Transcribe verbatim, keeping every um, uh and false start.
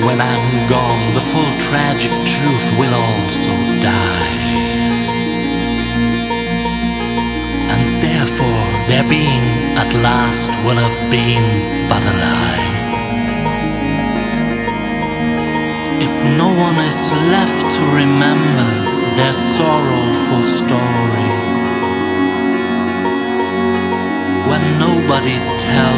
when I'm gone, the full tragic truth will also die. And therefore their being at last will have been but a lie. If no one is left to remember their sorrowful story, when nobody tells